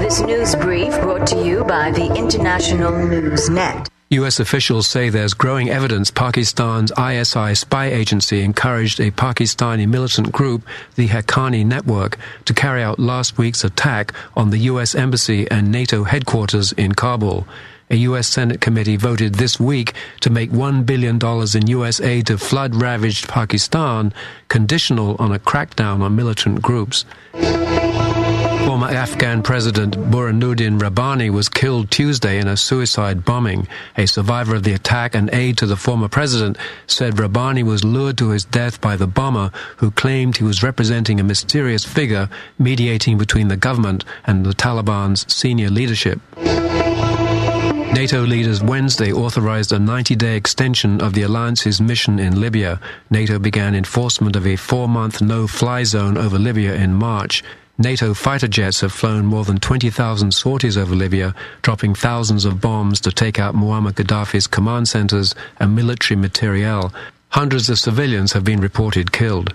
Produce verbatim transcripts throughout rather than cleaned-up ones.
This news brief brought to you by the International News Net. U S officials say there's growing evidence Pakistan's I S I spy agency encouraged a Pakistani militant group, the Haqqani Network, to carry out last week's attack on the U S Embassy and NATO headquarters in Kabul. A U S Senate committee voted this week to make one billion dollars in U S aid to flood-ravaged Pakistan conditional on a crackdown on militant groups. Former Afghan President Burhanuddin Rabbani was killed Tuesday in a suicide bombing. A survivor of the attack and aide to the former president said Rabbani was lured to his death by the bomber, who claimed he was representing a mysterious figure mediating between the government and the Taliban's senior leadership. NATO leaders Wednesday authorized a ninety-day extension of the alliance's mission in Libya. NATO began enforcement of a four-month no-fly zone over Libya in March. NATO fighter jets have flown more than twenty thousand sorties over Libya, dropping thousands of bombs to take out Muammar Gaddafi's command centers and military materiel. Hundreds of civilians have been reported killed.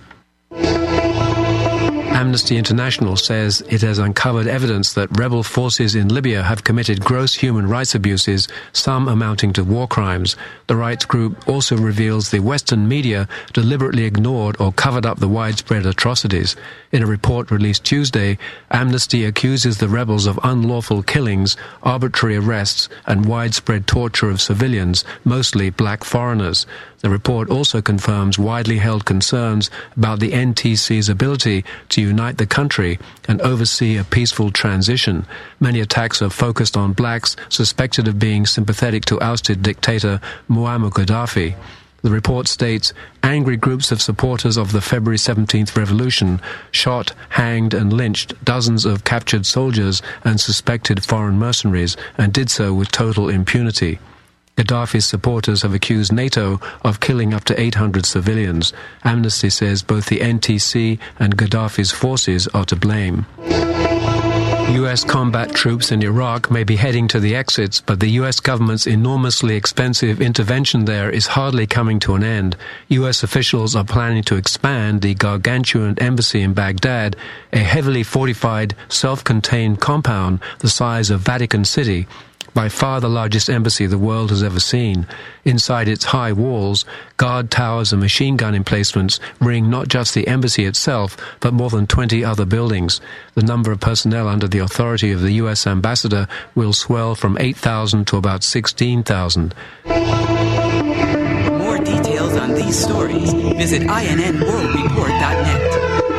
Amnesty International says it has uncovered evidence that rebel forces in Libya have committed gross human rights abuses, some amounting to war crimes. The rights group also reveals the Western media deliberately ignored or covered up the widespread atrocities. In a report released Tuesday, Amnesty accuses the rebels of unlawful killings, arbitrary arrests, and widespread torture of civilians, mostly black foreigners. The report also confirms widely held concerns about the N T C's ability to unite the country and oversee a peaceful transition. Many attacks are focused on blacks suspected of being sympathetic to ousted dictator Muammar Gaddafi. The report states angry groups of supporters of the February seventeenth revolution shot, hanged and lynched dozens of captured soldiers and suspected foreign mercenaries, and did so with total impunity. Gaddafi's supporters have accused NATO of killing up to eight hundred civilians. Amnesty says both the N T C and Gaddafi's forces are to blame. U S combat troops in Iraq may be heading to the exits, but the U S government's enormously expensive intervention there is hardly coming to an end. U S officials are planning to expand the gargantuan embassy in Baghdad, a heavily fortified, self-contained compound the size of Vatican City, by far the largest embassy the world has ever seen. Inside its high walls, guard towers and machine gun emplacements ring not just the embassy itself, but more than twenty other buildings. The number of personnel under the authority of the U S ambassador will swell from eight thousand to about sixteen thousand. For more details on these stories, visit I N N world report dot net.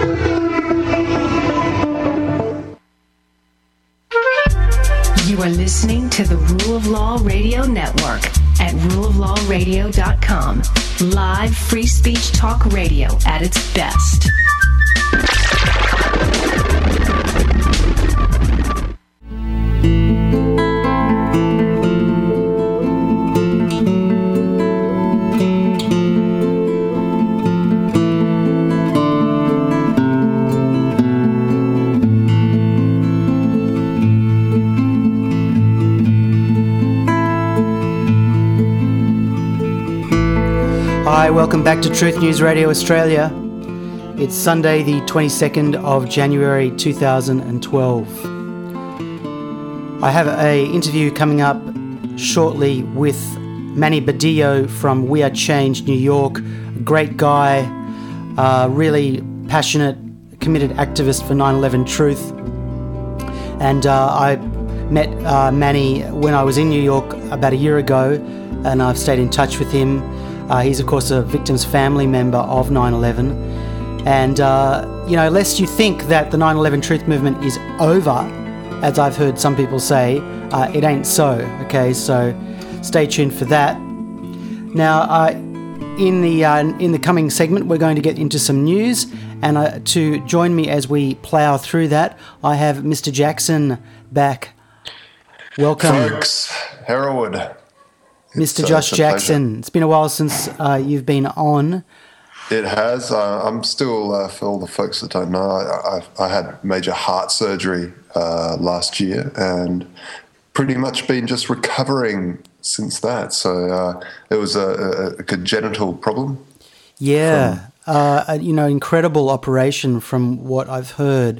You are listening to the Rule of Law Radio Network at rule of law radio dot com. Live free speech talk radio at its best. Hi, welcome back to Truth News Radio Australia. It's Sunday the twenty-second of January two thousand twelve. I have an interview coming up shortly with Manny Badillo from We Are Change New York. A great guy, uh, really passionate, committed activist for nine eleven Truth. And uh, I met uh, Manny when I was in New York about a year ago, and I've stayed in touch with him. Uh, he's, of course, a victim's family member of nine eleven. And, uh, you know, lest you think that the nine eleven Truth movement is over, as I've heard some people say, uh, it ain't so, okay? So stay tuned for that. Now, uh, in the uh, in the coming segment, we're going to get into some news. And uh, to join me as we plough through that, I have Mister Jackson back. Welcome. Folks, Hereward. Mister Josh Jackson, it's been a while since uh, you've been on. It has. Uh, I'm still, uh, for all the folks that don't know, I, I, I had major heart surgery uh, last year and pretty much been just recovering since that. So uh, it was a, a congenital problem. Yeah, from, uh, you know, incredible operation from what I've heard.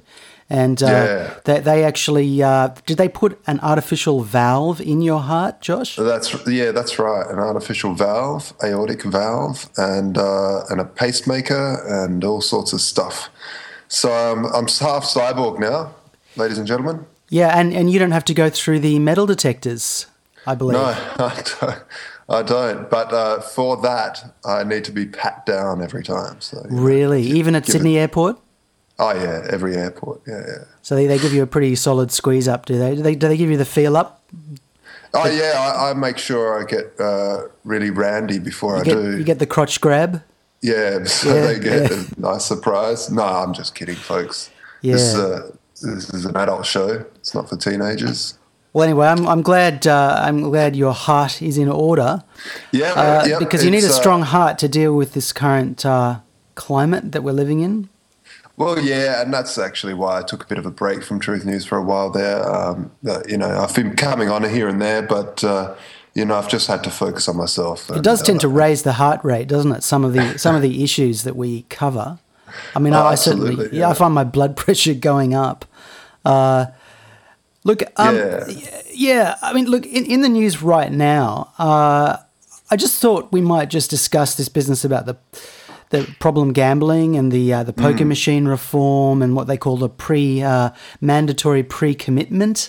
And uh, yeah. they, they actually, uh, did they put an artificial valve in your heart, Josh? That's yeah, that's right. An artificial valve, aortic valve, and uh, and a pacemaker, and all sorts of stuff. So um, I'm half cyborg now, ladies and gentlemen. Yeah, and, and you don't have to go through the metal detectors, I believe. No, I don't. I don't. But uh, for that, I need to be pat down every time. So really? know, Even at Sydney it, Airport? Oh, yeah, every airport, yeah, yeah. So they, they give you a pretty solid squeeze up, do they? Do they, do they give you the feel up? Oh, yeah, I, I make sure I get uh, really randy before you I get, do. You get the crotch grab? Yeah, so yeah, they get yeah. a nice surprise. No, I'm just kidding, folks. Yeah. This, uh, this is an adult show. It's not for teenagers. Well, anyway, I'm I'm glad uh, I'm glad your heart is in order. Yeah, uh, yep, because you need a strong uh, heart to deal with this current uh, climate that we're living in. Well, yeah, and that's actually why I took a bit of a break from Truth News for a while there. Um, uh, you know, I've been coming on here and there, but uh, you know, I've just had to focus on myself. It and, does tend uh, to raise the heart rate, doesn't it? Some of the some of the issues that we cover. I mean, oh, I, I certainly, yeah. yeah, I find my blood pressure going up. Uh, look, um, yeah. yeah, I mean, look, in, in the news right now, uh, I just thought we might just discuss this business about the the problem gambling and the uh, the poker mm. machine reform and what they call the pre uh, mandatory pre-commitment.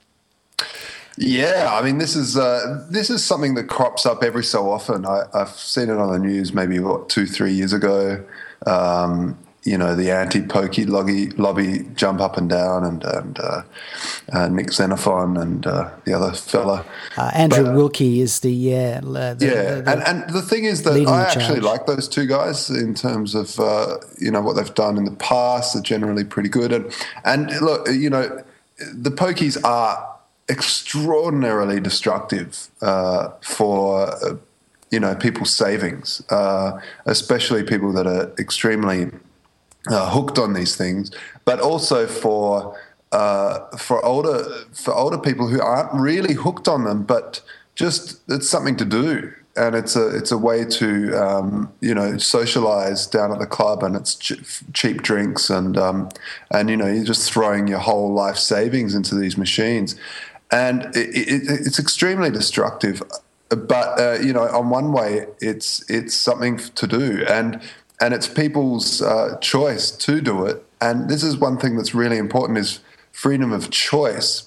Yeah, I mean, this is uh, this is something that crops up every so often. I, I've seen it on the news maybe what two, three years ago. Um, you know, the anti-pokey lobby, lobby jump up and down, and and uh, uh, Nick Xenophon and uh, the other fella. Uh, Andrew but, uh, Wilkie is the yeah. The, yeah, the, the and and the thing is that I actually like those two guys in terms of uh, you know what they've done in the past. They're generally pretty good, and and look, you know, the pokies are extraordinarily destructive uh, for uh, you know people's savings, uh, especially people that are extremely uh, hooked on these things, but also for uh, for older for older people who aren't really hooked on them, but just it's something to do, and it's a it's a way to um, you know socialize down at the club, and it's ch- cheap drinks, and um, and you know you're just throwing your whole life savings into these machines. And it, it, it's extremely destructive, but uh, you know, on one way, it's it's something to do, and and it's people's uh, choice to do it. And this is one thing that's really important: is freedom of choice.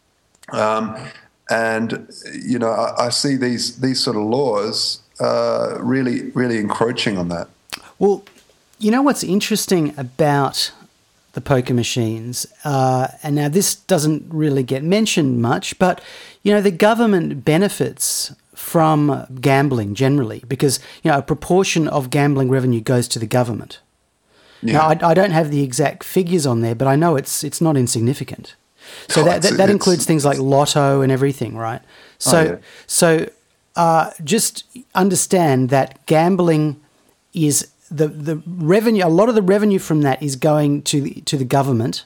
Um, and you know, I, I see these these sort of laws uh, really really encroaching on that. Well, you know what's interesting about the poker machines, uh, and now this doesn't really get mentioned much, but you know the government benefits from gambling generally because you know a proportion of gambling revenue goes to the government. Yeah. Now I, I don't have the exact figures on there, but I know it's it's not insignificant. So oh, that that, that includes it's, things like lotto and everything, right? So oh, yeah. so uh, just understand that gambling is The, the revenue, a lot of the revenue from that is going to the, to the government,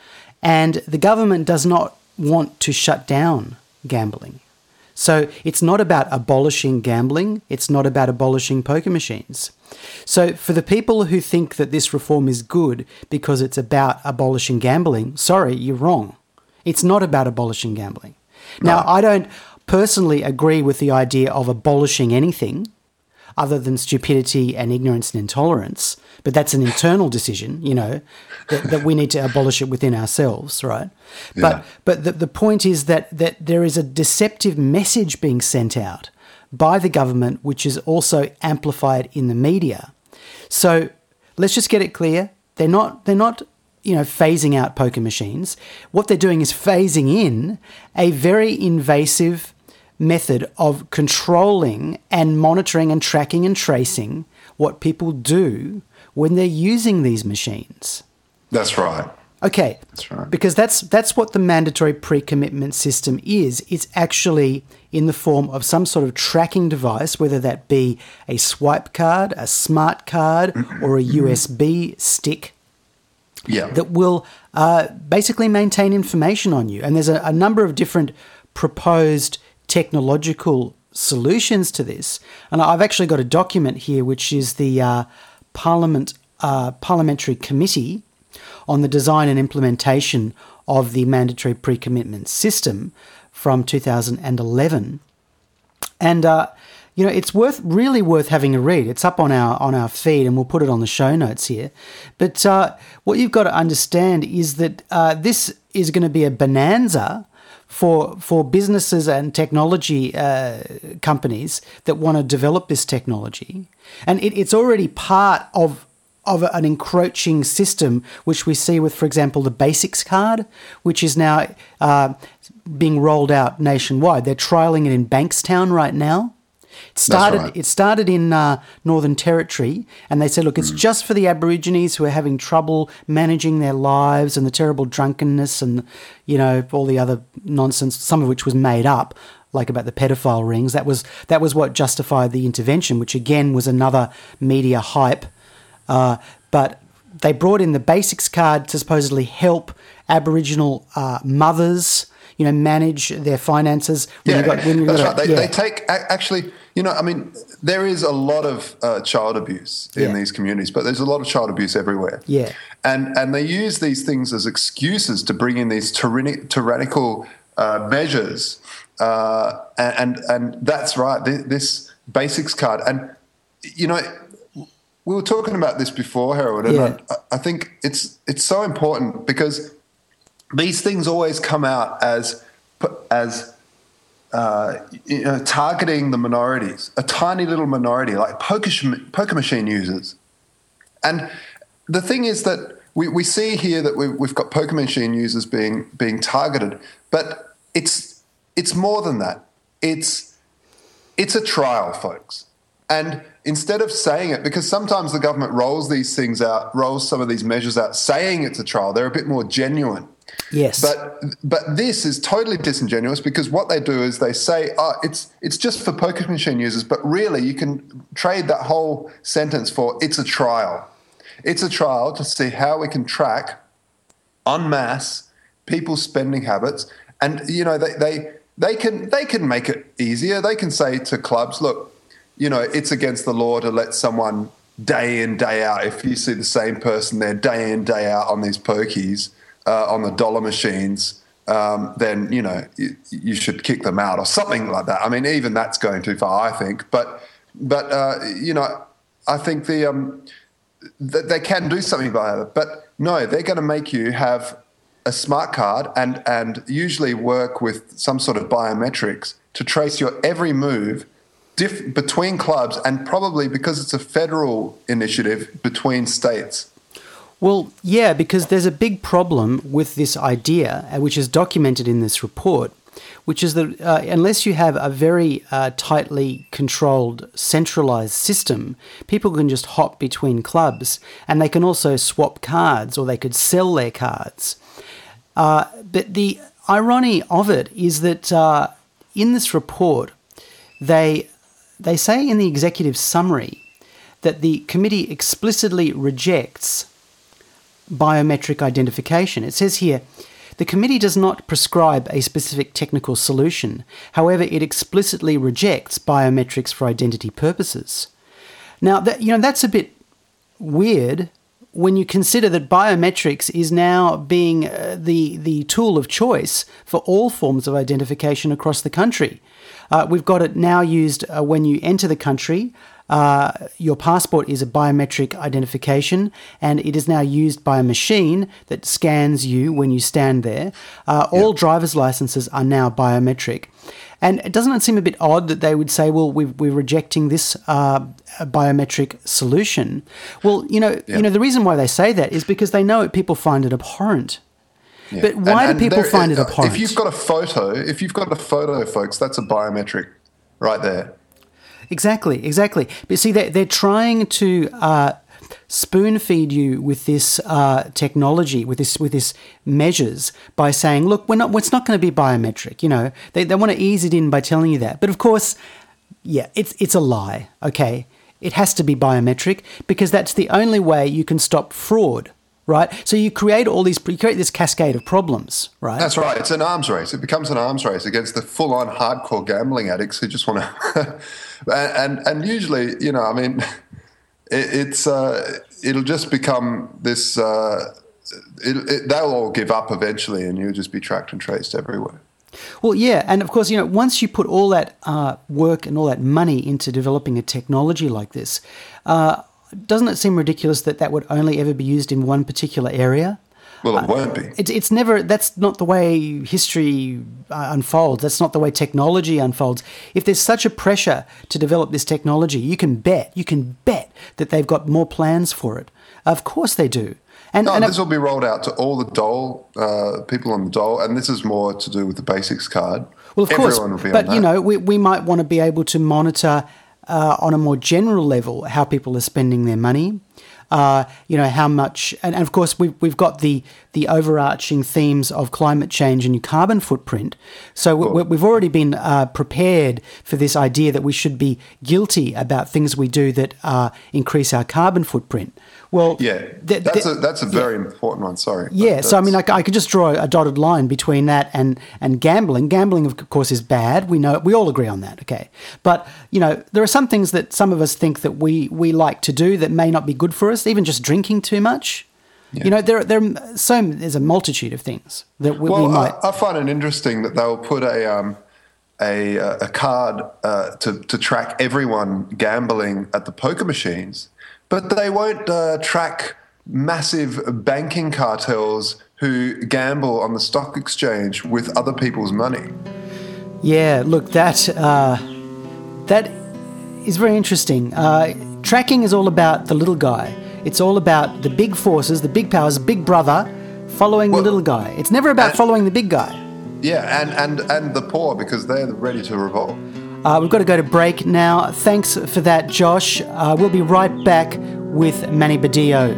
and the government does not want to shut down gambling. So it's not about abolishing gambling. It's not about abolishing poker machines. So for the people who think that this reform is good because it's about abolishing gambling, sorry, you're wrong. It's not about abolishing gambling. No. Now, I don't personally agree with the idea of abolishing anything other than stupidity and ignorance and intolerance, but that's an internal decision, you know, that, that we need to abolish it within ourselves, right? Yeah. But but the, the point is that that there is a deceptive message being sent out by the government, which is also amplified in the media. So let's just get it clear: they're not they're not you know phasing out poker machines. What they're doing is phasing in a very invasive method of controlling and monitoring and tracking and tracing what people do when they're using these machines. That's right. Okay. That's right. Because that's that's what the mandatory pre-commitment system is. It's actually in the form of some sort of tracking device, whether that be a swipe card, a smart card, or a U S B stick. Yeah. That will uh, basically maintain information on you. And there's a, a number of different proposed technological solutions to this, and I've actually got a document here, which is the uh, Parliament uh, Parliamentary Committee on the design and implementation of the mandatory pre-commitment system from two thousand eleven. And, uh, you know, it's worth really worth having a read. It's up on our on our feed, and we'll put it on the show notes here. But uh, what you've got to understand is that uh, this is going to be a bonanza for for businesses and technology uh, companies that want to develop this technology. And it, it's already part of of an encroaching system, which we see with, for example, the Basics card, which is now uh, being rolled out nationwide. They're trialling it in Bankstown right now. It started, right. It started in uh, Northern Territory, and they said, look, it's mm. just for the Aborigines who are having trouble managing their lives and the terrible drunkenness and, you know, all the other nonsense, some of which was made up, like about the pedophile rings. That was that was what justified the intervention, which again was another media hype. Uh, but they brought in the Basics card to supposedly help Aboriginal uh, mothers, you know, manage their finances. When yeah, you got, when you that's got right. A, they, yeah. they take, actually, you know, I mean, there is a lot of uh, child abuse in yeah. these communities, but there's a lot of child abuse everywhere. Yeah. And and they use these things as excuses to bring in these tyrannic, tyrannical uh, measures. Uh, and, and and that's right, this, this Basics card. And, you know, we were talking about this before, Harold, and yeah. I, I think it's it's so important because these things always come out as as uh, you know, targeting the minorities, a tiny little minority like poker, poker machine users. And the thing is that we, we see here that we've, we've got poker machine users being being targeted, but it's it's more than that. It's it's a trial, folks. And instead of saying it, because sometimes the government rolls these things out, rolls some of these measures out, saying it's a trial, they're a bit more genuine. Yes. But but this is totally disingenuous because what they do is they say, oh, it's it's just for poker machine users, but really you can trade that whole sentence for it's a trial. It's a trial to see how we can track en masse people's spending habits. And, you know, they they they can they can make it easier. They can say to clubs, look, you know, it's against the law to let someone day in, day out, if you see the same person there day in, day out on these pokies, uh, on the dollar machines, um, then, you know, you, you should kick them out or something like that. I mean, even that's going too far, I think. But, but uh, you know, I think the um, th- they can do something about it. But, no, they're going to make you have a smart card and, and usually work with some sort of biometrics to trace your every move Diff- between clubs and probably because it's a federal initiative between states. Well, yeah, because there's a big problem with this idea, which is documented in this report, which is that uh, unless you have a very uh, tightly controlled, centralised system, people can just hop between clubs and they can also swap cards or they could sell their cards. Uh, but the irony of it is that uh, in this report, they... They say in the executive summary that the committee explicitly rejects biometric identification. It says here, the committee does not prescribe a specific technical solution. However, it explicitly rejects biometrics for identity purposes. Now, that, you know, that's a bit weird when you consider that biometrics is now being uh, the, the tool of choice for all forms of identification across the country. Uh, we've got it now used uh, when you enter the country. Uh, your passport is a biometric identification, and it is now used by a machine that scans you when you stand there. Uh, all yeah. driver's licenses are now biometric. And doesn't it seem a bit odd that they would say, well, we've, we're rejecting this uh, biometric solution? Well, you know, yeah. you know, the reason why they say that is because they know people find it abhorrent. Yeah. But why and, and do people there, find it abhorrent? If you've got a photo, if you've got a photo, folks, that's a biometric right there. Exactly, exactly. But see, they're, they're trying to uh, spoon feed you with this uh, technology, with this with this measures by saying, look, we're not, it's not going to be biometric. You know, they they want to ease it in by telling you that. But of course, yeah, it's it's a lie. Okay, it has to be biometric because that's the only way you can stop fraud. Right, so you create all these, you create this cascade of problems, right? That's right. It's an arms race. It becomes an arms race against the full-on hardcore gambling addicts who just want to, and, and and usually, you know, I mean, it, it's uh, it'll just become this uh, it, it, they'll all give up eventually, and you'll just be tracked and traced everywhere. Well, yeah, and of course, you know, once you put all that uh, work and all that money into developing a technology like this, uh, doesn't it seem ridiculous that that would only ever be used in one particular area? Well, it uh, won't be. It's it's never. That's not the way history uh, unfolds. That's not the way technology unfolds. If there's such a pressure to develop this technology, you can bet, you can bet that they've got more plans for it. Of course they do. And, no, and this will be rolled out to all the dole, uh, people on the dole, and this is more to do with the basics card. Well, of Everyone course, will be but, on that. you know, we, we might want to be able to monitor uh, on a more general level how people are spending their money. Uh, you know, how much, and, and of course we've, we've got the, the overarching themes of climate change and your carbon footprint. So Cool. we, we've already been uh, prepared for this idea that we should be guilty about things we do that uh, increase our carbon footprint. Well, Yeah, th- that's th- a that's a very important one. Sorry. but yeah, so I mean, I, that's- I could just draw a dotted line between that and, and gambling. Gambling, of course, is bad. We know, we all agree on that, okay? But, you know, there are some things that some of us think that we, we like to do that may not be good for us, even just drinking too much. Yeah. You know, there, there are so, there's a multitude of things that we, Well, we might... I, I find it interesting that they'll put a um, a a card uh, to to track everyone gambling at the poker machines, but they won't uh, track massive banking cartels who gamble on the stock exchange with other people's money. Yeah, look, that uh, that is very interesting. Uh, tracking is all about the little guy. It's all about the big forces, the big powers, Big Brother, following Well, the little guy. It's never about and- following the big guy. Yeah, and, and, and the poor, because they're ready to revolt. Uh, we've got to go to break now. Thanks for that, Josh. Uh, we'll be right back with Manny Badillo.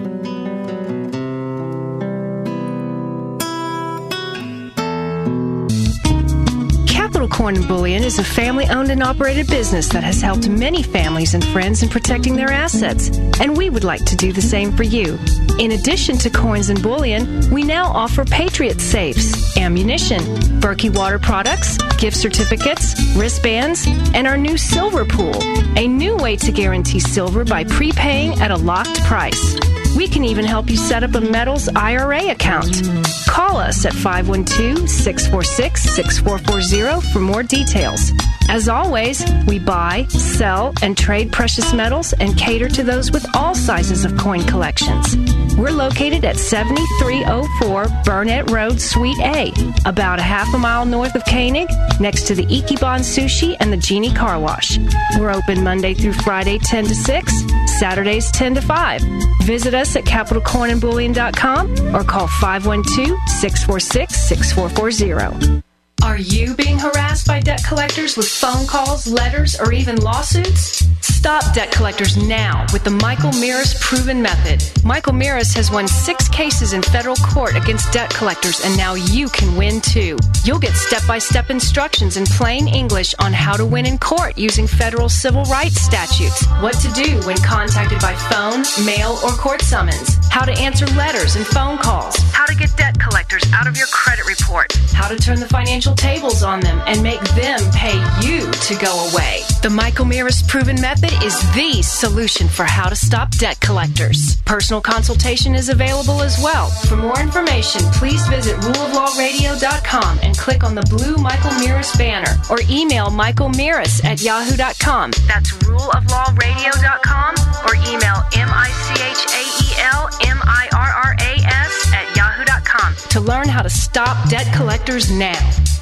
Capital Corn and Bullion is a family-owned and operated business that has helped many families and friends in protecting their assets, and we would like to do the same for you. In addition to coins and bullion, we now offer Patriot safes, ammunition, Berkey water products, gift certificates, wristbands, and our new silver pool, a new way to guarantee silver by prepaying at a locked price. We can even help you set up a metals I R A account. Call us at five one two, six four six, six four four zero for more details. As always, we buy, sell, and trade precious metals and cater to those with all sizes of coin collections. We're located at seventy-three oh four Burnett Road, Suite A, about a half a mile north of Koenig, next to the Ichiban Sushi and the Genie Car Wash. We're open Monday through Friday, ten to six, Saturdays, ten to five. Visit us at capital corn and bullion dot com or call five one two, six four six, six four four zero. Are you being harassed by debt collectors with phone calls, letters, or even lawsuits? Stop debt collectors now with the Michael Mirris Proven Method. Michael Mirris has won six cases in federal court against debt collectors, and now you can win too. You'll get step-by-step instructions in plain English on how to win in court using federal civil rights statutes, what to do when contacted by phone, mail, or court summons, how to answer letters and phone calls, how to get debt collectors out of your credit report, how to turn the financial tables on them and make them pay you to go away. The Michael Mirris Proven Method is the solution for how to stop debt collectors. Personal consultation is available as well. For more information, please visit rule of law radio dot com and click on the blue Michael Mirris banner, or email michael mirris at yahoo dot com. That's rule of law radio dot com, or email M I C H A E L M I R R A S at yahoo dot com to learn how to stop debt collectors now.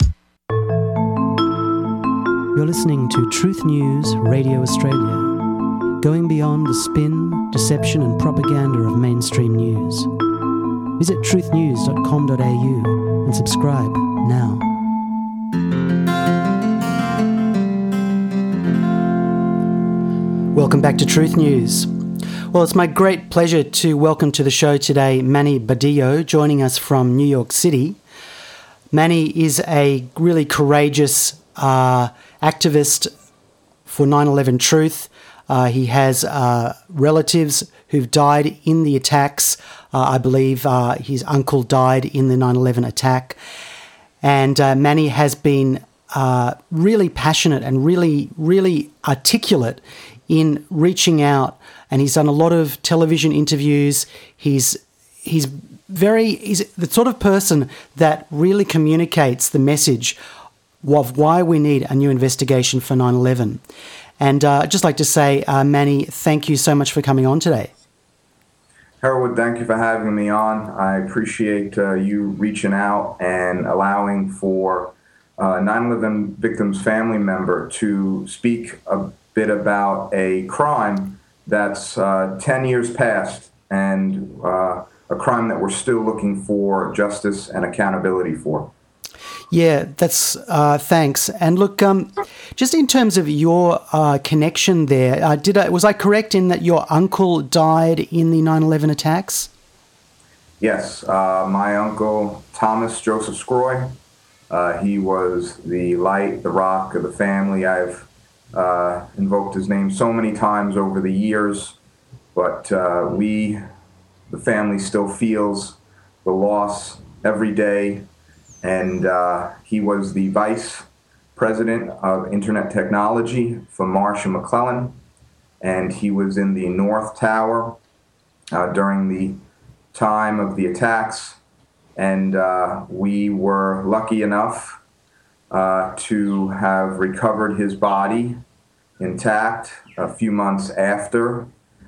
You're listening to Truth News Radio Australia, going beyond the spin, deception and propaganda of mainstream news. Visit truth news dot com dot a u and subscribe now. Welcome back to Truth News. Well, it's my great pleasure to welcome to the show today Manny Badillo, joining us from New York City. Manny is a really courageous uh, activist for nine eleven Truth. Uh, he has uh, relatives who've died in the attacks. Uh, I believe uh, his uncle died in the nine eleven attack. And uh, Manny has been uh, really passionate and really, really articulate in reaching out. And he's done a lot of television interviews. He's he's very, he's the sort of person that really communicates the message of why we need a new investigation for nine eleven. And uh, I'd just like to say, uh, Manny, thank you so much for coming on today. Harold, thank you for having me on. I appreciate uh, you reaching out and allowing for uh, nine eleven victims' family member to speak a bit about a crime that's uh, ten years past and uh, a crime that we're still looking for justice and accountability for. Yeah, that's uh, thanks. And look, um, just in terms of your uh, connection there, uh, did I, was I correct in that your uncle died in the nine eleven attacks? Yes, uh, my uncle Thomas Joseph Scroy. Uh, he was the light, the rock of the family. I've uh, invoked his name so many times over the years, but uh, we, the family, still feels the loss every day. And uh, he was the vice president of Internet Technology for Marsh and McClellan, and he was in the North Tower uh, during the time of the attacks. And uh, we were lucky enough uh, to have recovered his body intact a few months after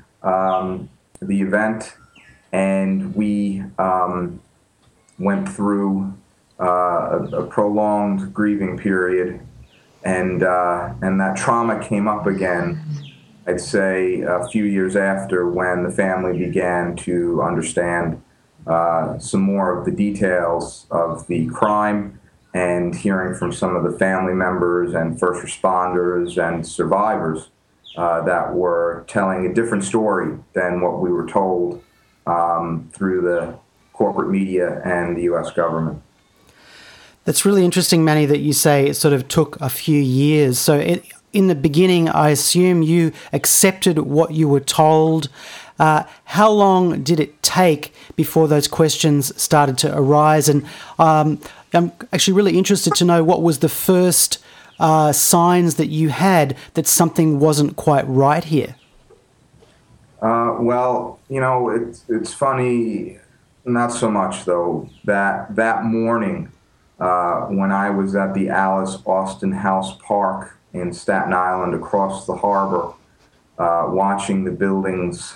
um, the event, and we um, went through Uh, a, a prolonged grieving period, and uh, and that trauma came up again, I'd say a few years after, when the family began to understand uh, some more of the details of the crime, and hearing from some of the family members and first responders and survivors uh, that were telling a different story than what we were told um, through the corporate media and the U S government. That's really interesting, Manny, that you say it sort of took a few years. So it, in the beginning, I assume you accepted what you were told. Uh, how long did it take before those questions started to arise? And um, I'm actually really interested to know what was the first uh, signs that you had that something wasn't quite right here. Uh, well, you know, it's, it's funny, not so much, though, that that morning, Uh, when I was at the Alice Austin House Park in Staten Island across the harbor, uh, watching the buildings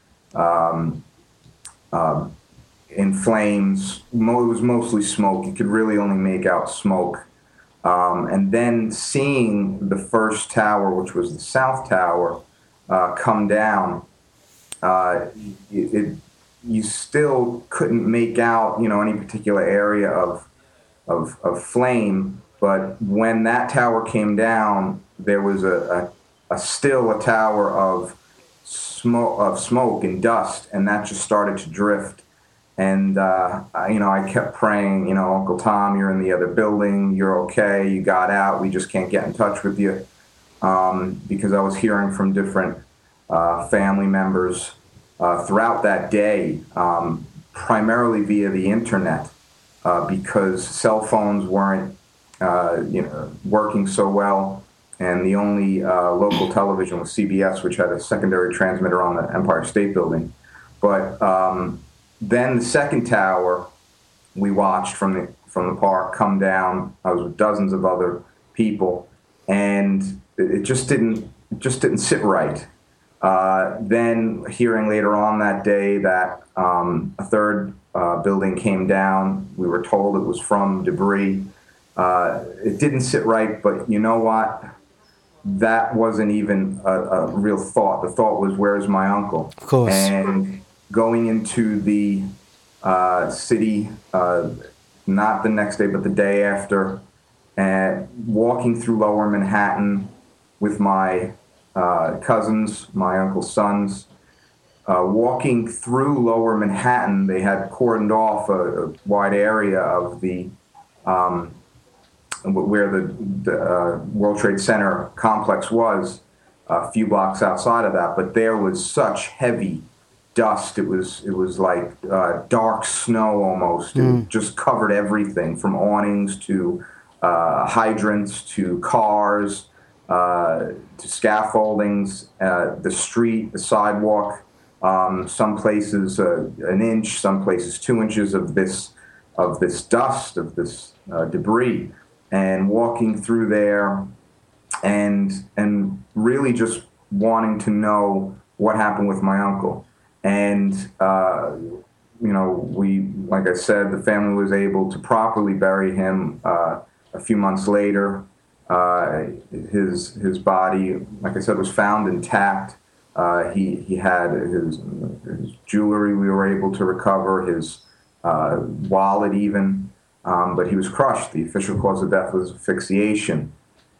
um, uh, in flames. Mo- it was mostly smoke. You could really only make out smoke. Um, and then seeing the first tower, which was the South Tower, uh, come down, uh, it, it, you still couldn't make out, you know, any particular area of Of, of flame, but when that tower came down, there was a, a, a still a tower of smoke, of smoke and dust, and that just started to drift. And uh, I, you know, I kept praying, you know, Uncle Tom, you're in the other building, you're okay, you got out, we just can't get in touch with you, um, because I was hearing from different uh, family members uh, throughout that day, um, primarily via the internet. Uh, because cell phones weren't, uh, you know, working so well, and the only uh, local television was C B S, which had a secondary transmitter on the Empire State Building. But um, then the second tower we watched from the from the park come down. I was with dozens of other people, and it, it just didn't it just didn't sit right. Uh, then hearing later on that day that um, a third Uh, building came down. We were told it was from debris. Uh, it didn't sit right, but you know what? That wasn't even a, a real thought. The thought was, where's my uncle? Of course. And going into the uh, city, uh, not the next day, but the day after, and walking through Lower Manhattan with my uh, cousins, my uncle's sons, Uh, walking through Lower Manhattan. They had cordoned off a, a wide area of the um, where the, the uh, World Trade Center complex was, a few blocks outside of that. But there was such heavy dust. It was it was like uh, dark snow almost. Mm. It just covered everything from awnings to uh, hydrants to cars uh, to scaffoldings, uh, the street, the sidewalk. Um, some places uh, an inch, some places two inches of this of this dust, of this uh, debris, and walking through there, and and really just wanting to know what happened with my uncle. And uh, you know, we, like I said, the family was able to properly bury him uh, a few months later. Uh, his his body, like I said, was found intact. Uh, he he had his, his jewelry we were able to recover, his uh, wallet even, um, but he was crushed. The official cause of death was asphyxiation.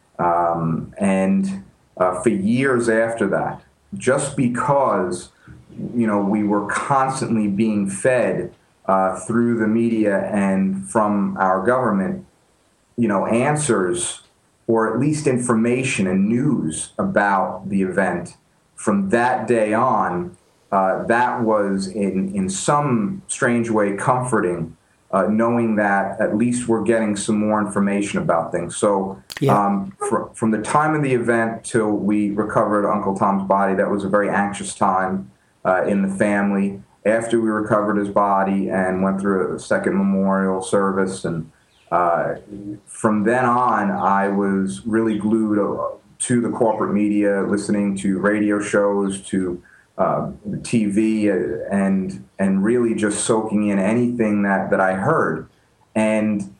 Um, and uh, for years after that, just because, you know, we were constantly being fed uh, through the media and from our government, you know, answers or at least information and news about the event. From that day on, uh, that was in, in some strange way comforting, uh, knowing that at least we're getting some more information about things. So yeah. um, fr- from the time of the event till we recovered Uncle Tom's body, that was a very anxious time uh, in the family. After we recovered his body and went through a second memorial service, and uh, from then on, I was really glued to, to the corporate media, listening to radio shows, to uh, T V, and and really just soaking in anything that, that I heard. And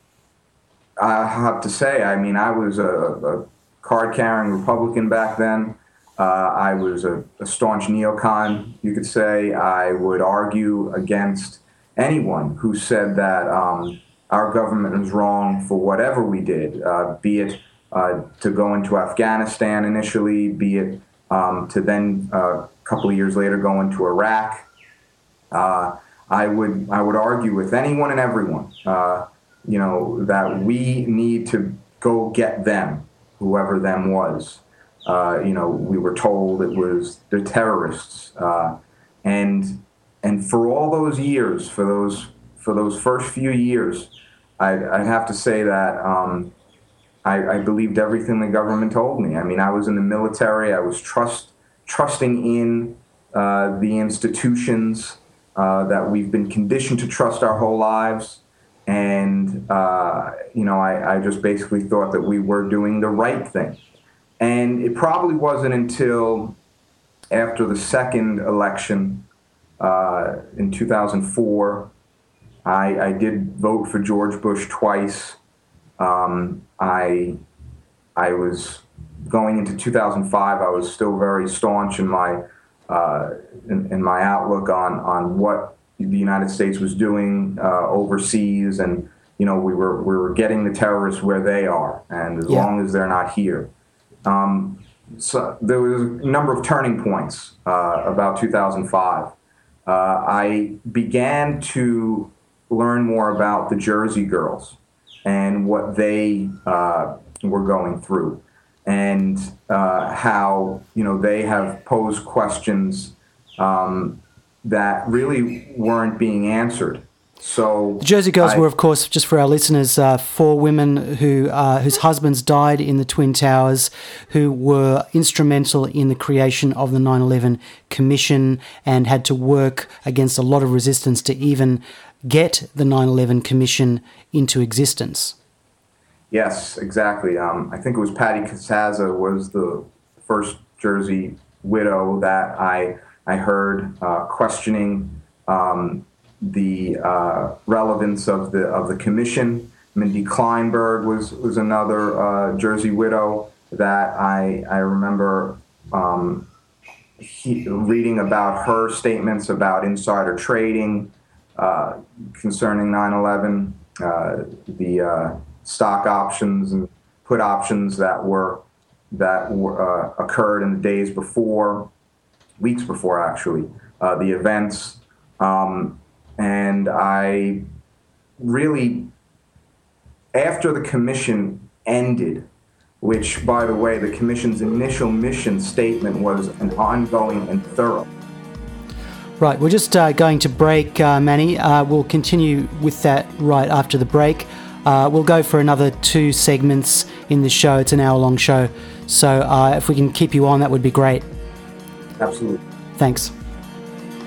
I have to say, I mean, I was a, a card-carrying Republican back then. Uh, I was a, a staunch neocon, you could say. I would argue against anyone who said that um, our government was wrong for whatever we did, uh, be it uh, to go into Afghanistan initially, be it um, to then uh, a couple of years later go into Iraq. Uh, I would I would argue with anyone and everyone, uh, you know, that we need to go get them, whoever them was. Uh, you know, we were told it was the terrorists, uh, and and for all those years, for those for those first few years, I I have to say that um, I, I believed everything the government told me. I mean, I was in the military. I was trust trusting in uh, the institutions uh, that we've been conditioned to trust our whole lives, and uh, you know, I, I just basically thought that we were doing the right thing. And it probably wasn't until after the second election uh, in two thousand four, I, I did vote for George Bush twice. Um, I I was going into two thousand five. I was still very staunch in my uh, in, in my outlook on on what the United States was doing uh, overseas, and you know, we were we were getting the terrorists where they are, and as yeah. long as they're not here. Um, so there was a number of turning points uh, about two thousand five. Uh, I began to learn more about the Jersey Girls and what they uh, were going through, and uh, how, you know, they have posed questions um, that really weren't being answered. So the Jersey Girls I, were, of course, just for our listeners, uh, four women who uh, whose husbands died in the Twin Towers, who were instrumental in the creation of the nine eleven Commission and had to work against a lot of resistance to even get the nine eleven Commission into existence. Yes, exactly. Um, I think it was Patty Casaza was the first Jersey widow that I I heard uh, questioning Um, the uh, relevance of the of the commission. Mindy Kleinberg was was another uh, Jersey widow that I I remember um, he, reading about her statements about insider trading uh, concerning nine eleven, uh, the uh, stock options and put options that were that were, uh, occurred in the days before, weeks before actually, uh, the events. Um, And I really, after the commission ended, which, by the way, the commission's initial mission statement was an ongoing and thorough. Right, we're just uh, going to break, uh, Manny. Uh, we'll continue with that right after the break. Uh, we'll go for another two segments in the show. It's an hour-long show. So uh, if we can keep you on, that would be great. Absolutely. Thanks.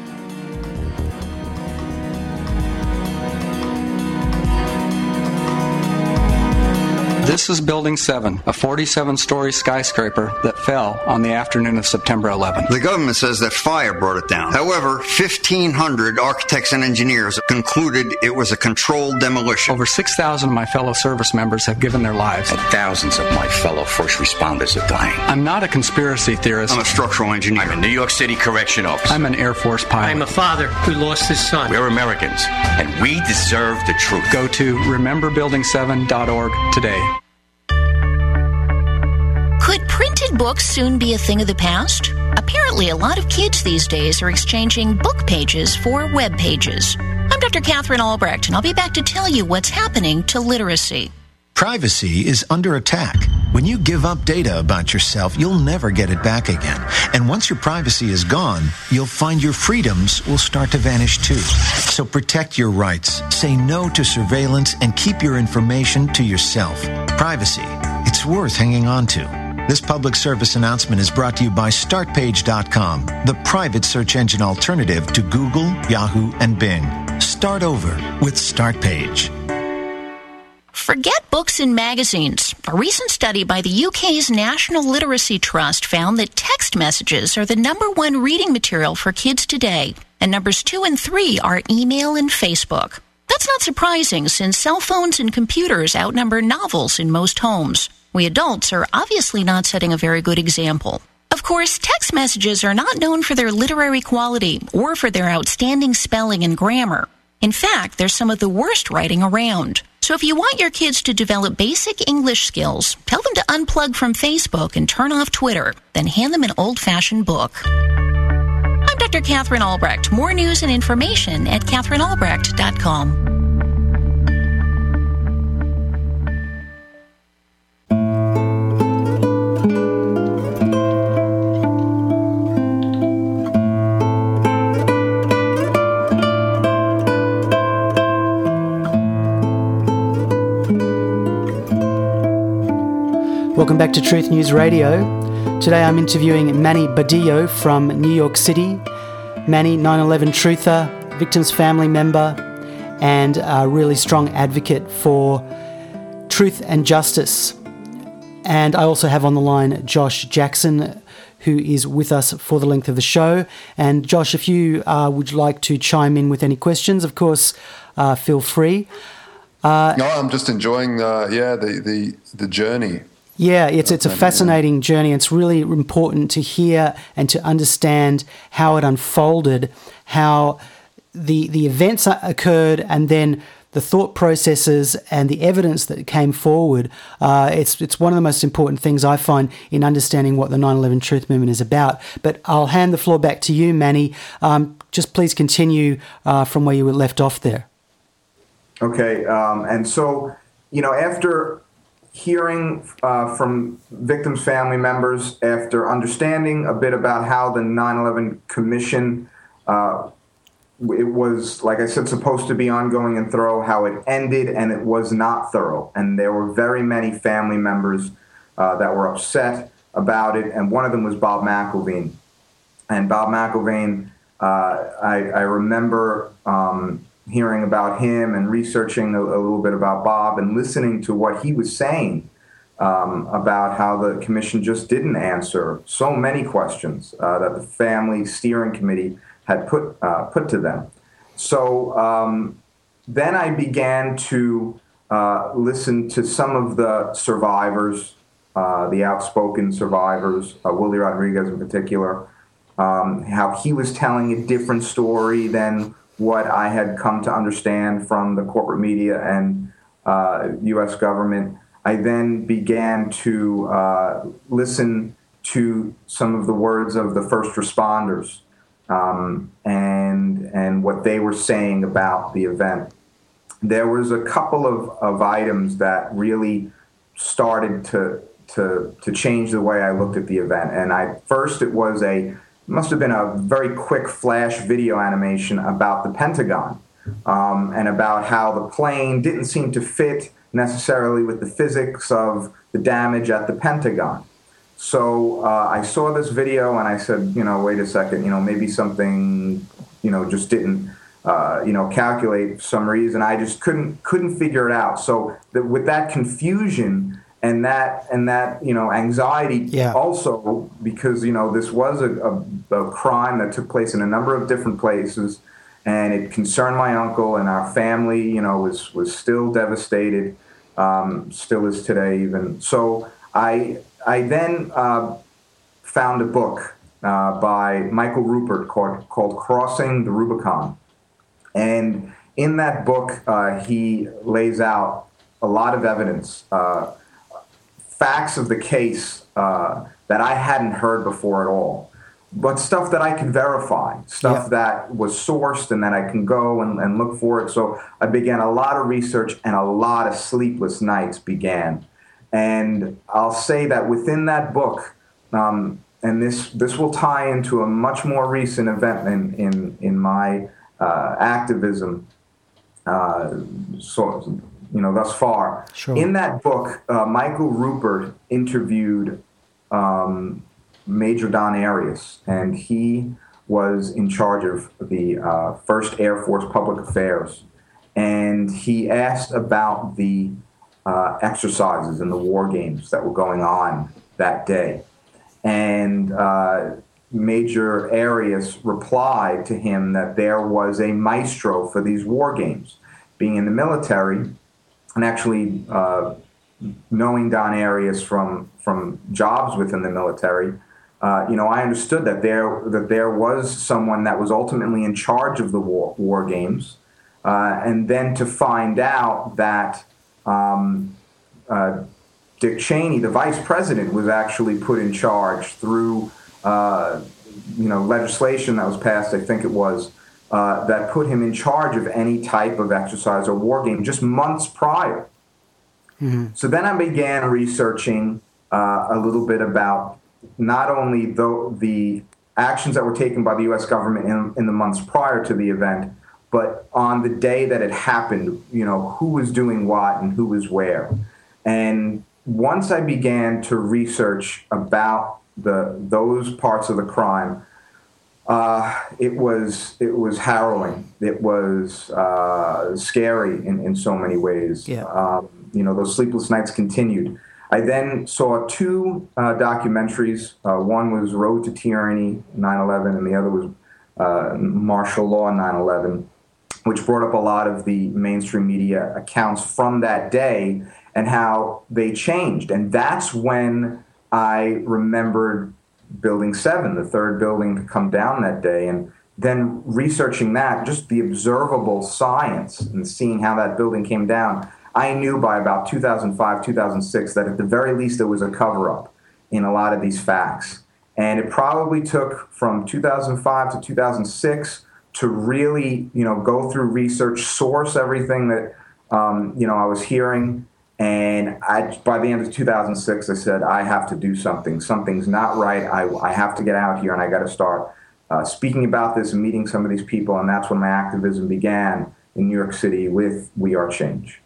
This is Building seven, a forty-seven story skyscraper that fell on the afternoon of September eleventh. The government says that fire brought it down. However, fifteen hundred architects and engineers concluded it was a controlled demolition. Over six thousand of my fellow service members have given their lives. And thousands of my fellow first responders are dying. I'm not a conspiracy theorist. I'm a structural engineer. I'm a New York City correction officer. I'm an Air Force pilot. I'm a father who lost his son. We're Americans, and we deserve the truth. Go to remember building seven dot org today. Could printed books soon be a thing of the past? Apparently, a lot of kids these days are exchanging book pages for web pages. I'm Doctor Catherine Albrecht, and I'll be back to tell you what's happening to literacy. Privacy is under attack. When you give up data about yourself, you'll never get it back again. And once your privacy is gone, you'll find your freedoms will start to vanish too. So protect your rights, say no to surveillance, and keep your information to yourself. Privacy, it's worth hanging on to. This public service announcement is brought to you by Start Page dot com, the private search engine alternative to Google, Yahoo, and Bing. Start over with StartPage. Forget books and magazines. A recent study by the U K's National Literacy Trust found that text messages are the number one reading material for kids today, and numbers two and three are email and Facebook. That's not surprising, since cell phones and computers outnumber novels in most homes. We adults are obviously not setting a very good example. Of course, text messages are not known for their literary quality or for their outstanding spelling and grammar. In fact, they're some of the worst writing around. So if you want your kids to develop basic English skills, tell them to unplug from Facebook and turn off Twitter, then hand them an old-fashioned book. I'm Doctor Catherine Albrecht. More news and information at catherine albrecht dot com. Welcome back to Truth News Radio. Today I'm interviewing Manny Badillo from New York City. Manny, nine eleven truther, victim's family member, and a really strong advocate for truth and justice. And I also have on the line Josh Jackson, who is with us for the length of the show. And Josh, if you uh, would like to chime in with any questions, of course, uh, feel free. Uh, no, I'm just enjoying, uh, yeah, the, the, the journey. Yeah, it's it's a fascinating journey. It's really important to hear and to understand how it unfolded, how the the events occurred, and then the thought processes and the evidence that came forward. Uh, it's it's one of the most important things I find in understanding what the nine eleven Truth Movement is about. But I'll hand the floor back to you, Manny. Um, just please continue uh, from where you were left off there. Okay, um, and so, you know, after hearing uh, from victims' family members, after understanding a bit about how the nine eleven Commission, uh, it was, like I said, supposed to be ongoing and thorough, how it ended, and it was not thorough. And there were very many family members uh, that were upset about it, and one of them was Bob McIlvaine. And Bob McIlvaine, uh, I, I remember um, hearing about him and researching a, a little bit about Bob and listening to what he was saying um, about how the commission just didn't answer so many questions uh, that the family steering committee had put uh, put to them. So um, then I began to uh, listen to some of the survivors, uh, the outspoken survivors, uh, Willie Rodriguez in particular, um, how he was telling a different story than what I had come to understand from the corporate media and uh, U S government. I then began to uh, listen to some of the words of the first responders um, and and what they were saying about the event. There was a couple of, of items that really started to, to, to change the way I looked at the event. And I first, it was a must have been a very quick flash video animation about the Pentagon um, and about how the plane didn't seem to fit necessarily with the physics of the damage at the Pentagon. So uh, I saw this video and I said, you know, wait a second, you know, maybe something, you know, just didn't, uh, you know, calculate for some reason. I just couldn't couldn't figure it out. So the, with that confusion And that, and that, you know, anxiety yeah. also, because, you know, this was a, a, a crime that took place in a number of different places, and it concerned my uncle, and our family, you know, was, was still devastated, um, still is today even. So I, I then uh, found a book uh, by Michael Ruppert called, called Crossing the Rubicon. And in that book, uh, he lays out a lot of evidence, uh, facts of the case uh, that I hadn't heard before at all, but stuff that I could verify, stuff yeah. that was sourced and that I can go and, and look for it. So I began a lot of research, and a lot of sleepless nights began. And I'll say that within that book, um, and this this will tie into a much more recent event in, in, in my uh, activism, uh, so, you know, thus far. Sure. In that book, uh, Michael Ruppert interviewed um, Major Don Arias, and he was in charge of the uh, First Air Force Public Affairs. And he asked about the uh, exercises and the war games that were going on that day. And uh, Major Arias replied to him that there was a maestro for these war games. Being in the military, and actually uh, knowing Don Arias from from jobs within the military, uh, you know, I understood that there that there was someone that was ultimately in charge of the war, war games, uh, and then to find out that um, uh, Dick Cheney, the vice president, was actually put in charge through uh, you know legislation that was passed, I think it was. Uh, that put him in charge of any type of exercise or war game just months prior. Mm-hmm. So then I began researching uh, a little bit about not only the, the actions that were taken by the U S government in, in the months prior to the event, but on the day that it happened, you know, who was doing what and who was where. And once I began to research about the those parts of the crime, Uh, it was it was harrowing. It was uh, scary in, in so many ways. Yeah. Um, you know, those sleepless nights continued. I then saw two uh, documentaries. Uh, one was Road to Tyranny, nine eleven, and the other was uh, Martial Law, nine eleven, which brought up a lot of the mainstream media accounts from that day and how they changed. And that's when I remembered Building seven, the third building to come down that day, and then researching that, just the observable science and seeing how that building came down, I knew by about two thousand five, two thousand six that at the very least there was a cover-up in a lot of these facts. And it probably took from two thousand five to two thousand six to really, you know, go through research, source everything that, um, you know, I was hearing. And I, by the end of two thousand six, I said, I have to do something. Something's not right. I, I have to get out here, and I got to start uh, speaking about this and meeting some of these people. And that's when my activism began in New York City with We Are Change.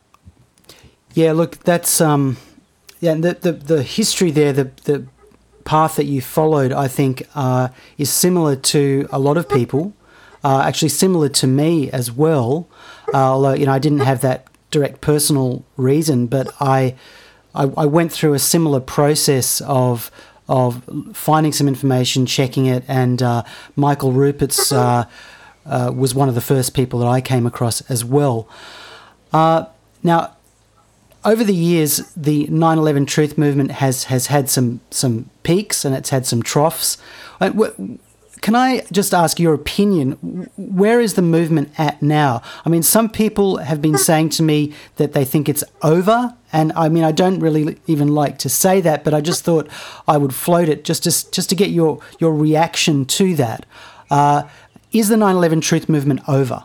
Yeah, look, that's um, yeah, the the, the history there, the the path that you followed, I think, uh, is similar to a lot of people. Uh, actually, similar to me as well. Uh, although you know, I didn't have that direct personal reason, but I, I I went through a similar process of of finding some information, checking it, and uh, Michael Ruppert's uh, uh, was one of the first people that I came across as well. Uh, now, over the years, the nine eleven Truth Movement has has had some some peaks and it's had some troughs. Can I just ask your opinion? Where is the movement at now? I mean, some people have been saying to me that they think it's over. And I mean, I don't really even like to say that, but I just thought I would float it just to, just to get your, your reaction to that. Uh, is the nine eleven Truth Movement over?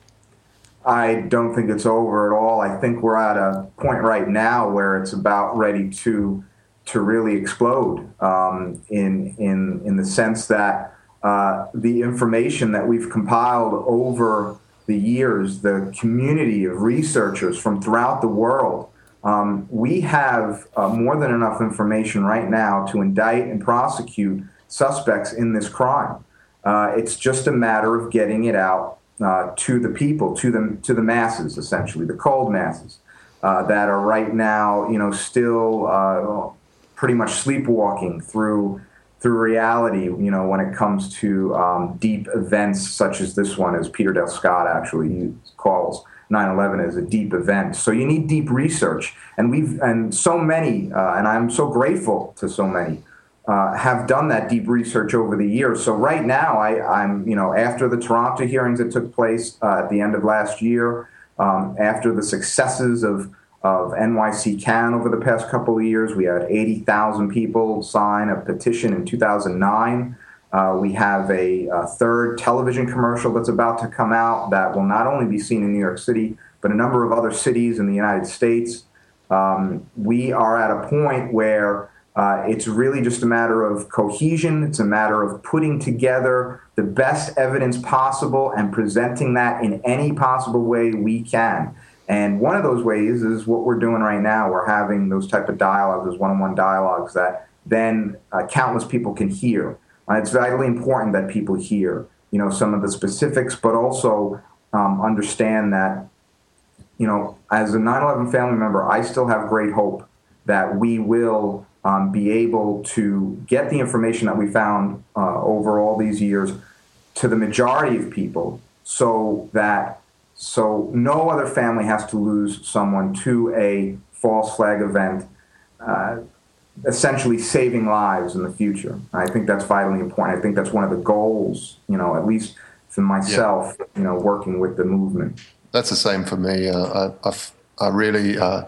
I don't think it's over at all. I think we're at a point right now where it's about ready to to really explode um, in in in the sense that Uh, the information that we've compiled over the years, the community of researchers from throughout the world, um, we have uh, more than enough information right now to indict and prosecute suspects in this crime. Uh, it's just a matter of getting it out uh, to the people, to the to the masses, essentially, the cold masses. uh, that are right now, you know, still uh, pretty much sleepwalking through through reality, you know, when it comes to um, deep events such as this one, as Peter Dale Scott actually calls nine eleven as a deep event. So you need deep research, and we've and so many, uh, and I'm so grateful to so many, uh, have done that deep research over the years. So right now, I, I'm, you know, after the Toronto hearings that took place uh, at the end of last year, um, after the successes of of N Y C CAN over the past couple of years, we had eighty thousand people sign a petition in two thousand nine. Uh, we have a, a third television commercial that's about to come out that will not only be seen in New York City, but a number of other cities in the United States. Um, we are at a point where uh, it's really just a matter of cohesion. It's a matter of putting together the best evidence possible and presenting that in any possible way we can. And one of those ways is what we're doing right now. We're having those type of dialogues, those one-on-one dialogues that then uh, countless people can hear. Uh, it's vitally important that people hear, you know, some of the specifics, but also um, understand that, you know, as a nine eleven family member, I still have great hope that we will um, be able to get the information that we found uh, over all these years to the majority of people, so that so no other family has to lose someone to a false flag event, uh, essentially saving lives in the future. I think that's vitally important. I think that's one of the goals, you know, at least for myself, yeah. you know, working with the movement. That's the same for me. Uh, I, I, I really uh,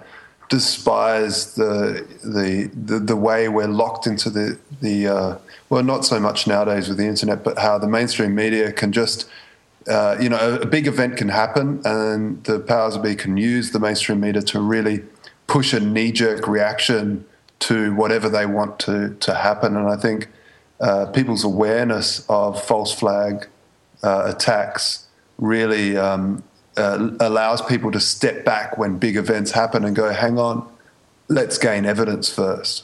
despise the, the the the way we're locked into the, the uh, well, not so much nowadays with the internet, but how the mainstream media can just, uh, you know, a big event can happen and the powers that be can use the mainstream media to really push a knee-jerk reaction to whatever they want to, to happen. And I think uh, people's awareness of false flag uh, attacks really um, uh, allows people to step back when big events happen and go, hang on, let's gain evidence first.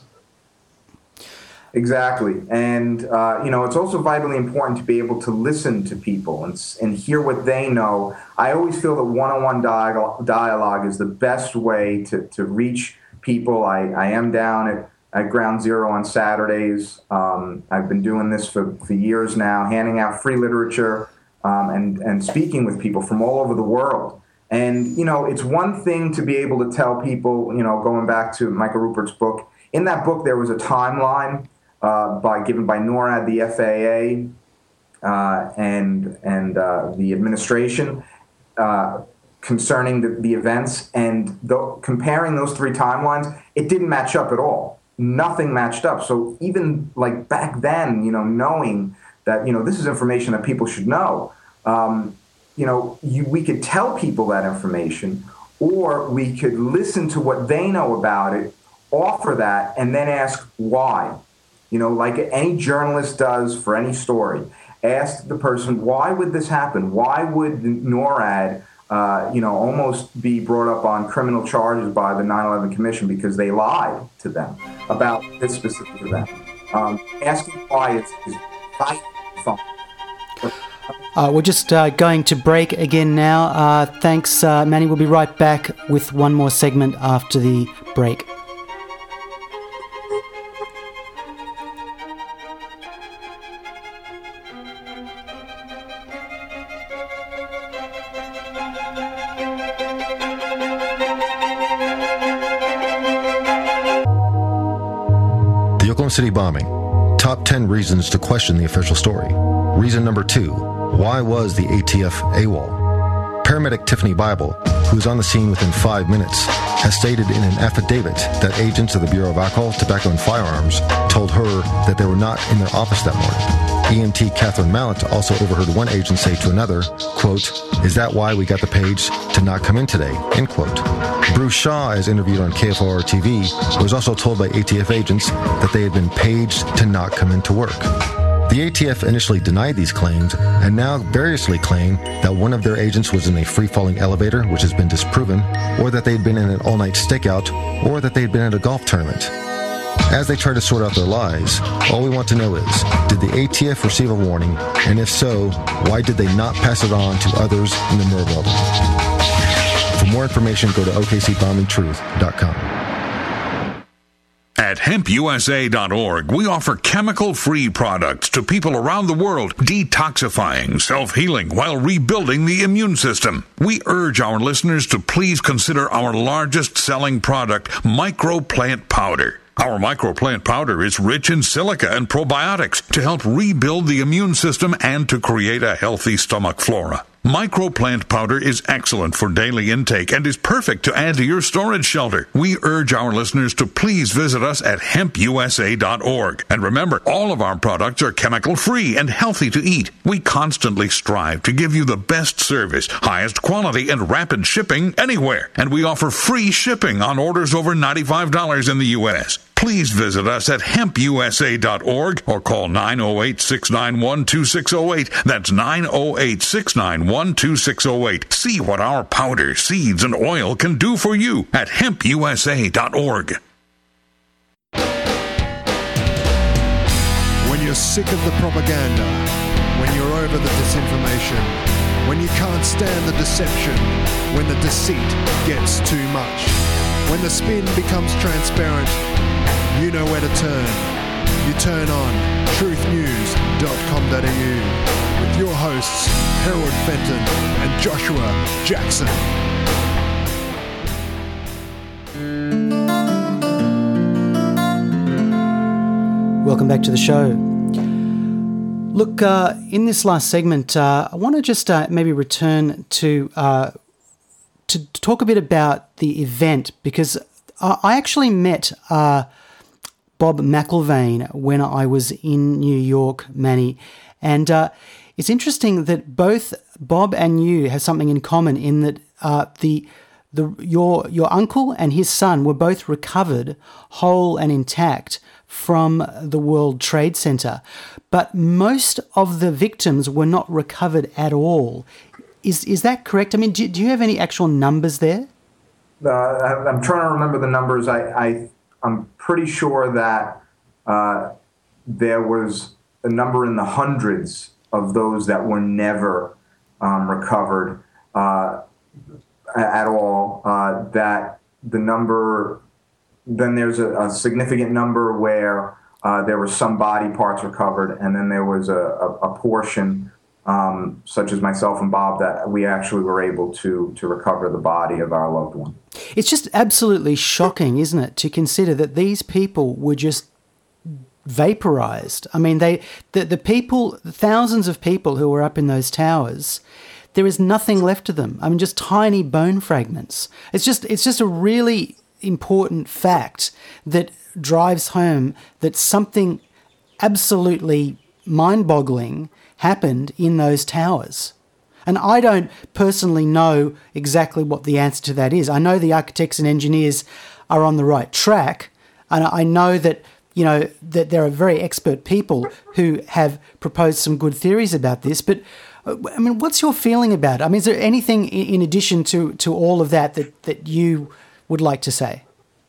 Exactly. And, uh, you know, it's also vitally important to be able to listen to people and, and hear what they know. I always feel that one-on-one dialogue, dialogue is the best way to, to reach people. I, I am down at, at Ground Zero on Saturdays. Um, I've been doing this for, for years now, handing out free literature um, and, and speaking with people from all over the world. And, you know, it's one thing to be able to tell people, you know, going back to Michael Rupert's book, in that book there was a timeline uh, by given by NORAD, the F A A, uh, and, and uh, the administration, uh, concerning the, the events, and the, comparing those three timelines, it didn't match up at all. Nothing matched up. So even like back then, you know, knowing that, you know, this is information that people should know, um, you know, you, we could tell people that information, or we could listen to what they know about it, offer that, and then ask why. You know, like any journalist does for any story, ask the person, why would this happen? Why would NORAD Uh, you know, almost be brought up on criminal charges by the nine eleven Commission because they lied to them about this specific event. Um, asking why is, is right fun. Uh, we're just uh, going to break again now. Uh, thanks, uh, Manny. We'll be right back with one more segment after the break. City bombing. Top ten reasons to question the official story. Reason number two, why was the A T F AWOL? Paramedic Tiffany Bible, who was on the scene within five minutes, has stated in an affidavit that agents of the Bureau of Alcohol, Tobacco, and Firearms told her that they were not in their office that morning. E M T Catherine Mallet also overheard one agent say to another, quote, "Is that why we got the page to not come in today?" End quote. Bruce Shaw, as interviewed on K F O R T V, was also told by A T F agents that they had been paged to not come into work. The A T F initially denied these claims and now variously claim that one of their agents was in a free-falling elevator, which has been disproven, or that they'd been in an all-night stakeout, or that they'd been at a golf tournament. As they try to sort out their lies, all we want to know is, did the A T F receive a warning, and if so, why did they not pass it on to others in the Murrah building? For For more information, go to O K C Family Truth dot com. At hemp U S A dot org, we offer chemical-free products to people around the world, detoxifying, self-healing, while rebuilding the immune system. We urge our listeners to please consider our largest-selling product, Microplant Powder. Our microplant powder is rich in silica and probiotics to help rebuild the immune system and to create a healthy stomach flora. Microplant powder is excellent for daily intake and is perfect to add to your storage shelter. We urge our listeners to please visit us at hemp U S A dot org. And remember, all of our products are chemical-free and healthy to eat. We constantly strive to give you the best service, highest quality, and rapid shipping anywhere. And we offer free shipping on orders over ninety-five dollars in the U S Please visit us at hemp U S A dot org or call nine oh eight, six nine one, two six oh eight. That's nine oh eight, six nine one, two six oh eight. See what our powder, seeds, and oil can do for you at hemp U S A dot org. When you're sick of the propaganda, when you're over the disinformation, when you can't stand the deception, when the deceit gets too much, when the spin becomes transparent, you know where to turn. You turn on truth news dot com dot a u with your hosts Harold Fenton and Joshua Jackson. Welcome back to the show. Look, uh, in this last segment, uh, I want to just uh, maybe return to uh, to talk a bit about the event, because I, I actually met uh, Bob McIlvaine when I was in New York, Manny, and uh, it's interesting that both Bob and you have something in common in that uh, the the your your uncle and his son were both recovered whole and intact from the World Trade Center, but most of the victims were not recovered at all. Is is that correct? I mean, do, do you have any actual numbers there? Uh, I'm trying to remember the numbers. I, I I'm pretty sure that uh, there was a number in the hundreds of those that were never um, recovered uh, at all. Uh, that the number, then there's a, a significant number where uh, there were some body parts recovered, and then there was a, a, a portion, um, such as myself and Bob, that we actually were able to to recover the body of our loved one. It's just absolutely shocking, isn't it, to consider that these people were just vaporized. I mean, they the, the people, thousands of people who were up in those towers, there is nothing left of them. I mean, just tiny bone fragments. It's just it's just a really important fact that drives home that something absolutely mind-boggling happened in those towers. And I don't personally know exactly what the answer to that is. I know the architects and engineers are on the right track, and I know that, you know, that there are very expert people who have proposed some good theories about this. But I mean, what's your feeling about it? I mean, is there anything in addition to, to all of that, that that you would like to say?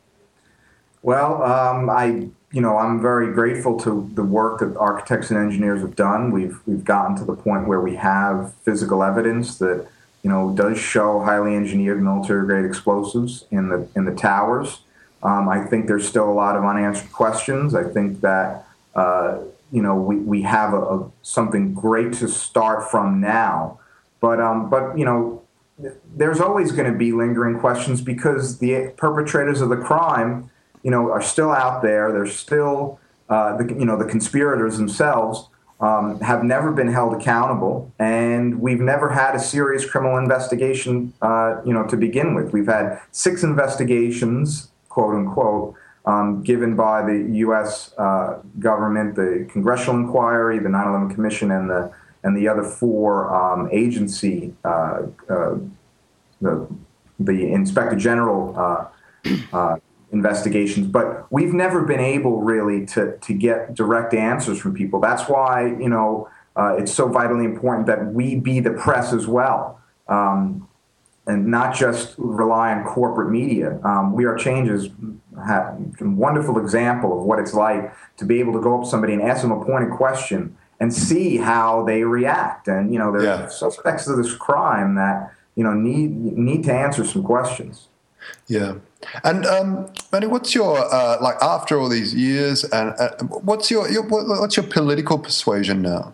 Well, um, I, you know, I'm very grateful to the work that architects and engineers have done. We've we've gotten to the point where we have physical evidence that, you know, does show highly engineered military-grade explosives in the in the towers. Um, I think there's still a lot of unanswered questions. I think that, uh, you know, we, we have a, a, something great to start from now. But, um, but you know, there's always going to be lingering questions because the perpetrators of the crime, you know, are still out there. They're still, uh, the, you know, the conspirators themselves um, have never been held accountable, and we've never had a serious criminal investigation, uh, you know, to begin with. We've had six investigations, quote unquote, um, given by the U S uh, government, the Congressional Inquiry, the nine eleven Commission, and the and the other four um, agency, uh, uh, the the Inspector General uh, uh, investigations. But we've never been able really to to get direct answers from people. That's why, you know, uh, it's so vitally important that we be the press as well. Um, and not just rely on corporate media. Um, We Are Change is a wonderful example of what it's like to be able to go up to somebody and ask them a pointed question and see how they react. And, you know, there yeah. are suspects of this crime that, you know, need need to answer some questions. Yeah. And um, Manny, what's your uh, like after all these years, and uh, what's your, your what's your political persuasion now?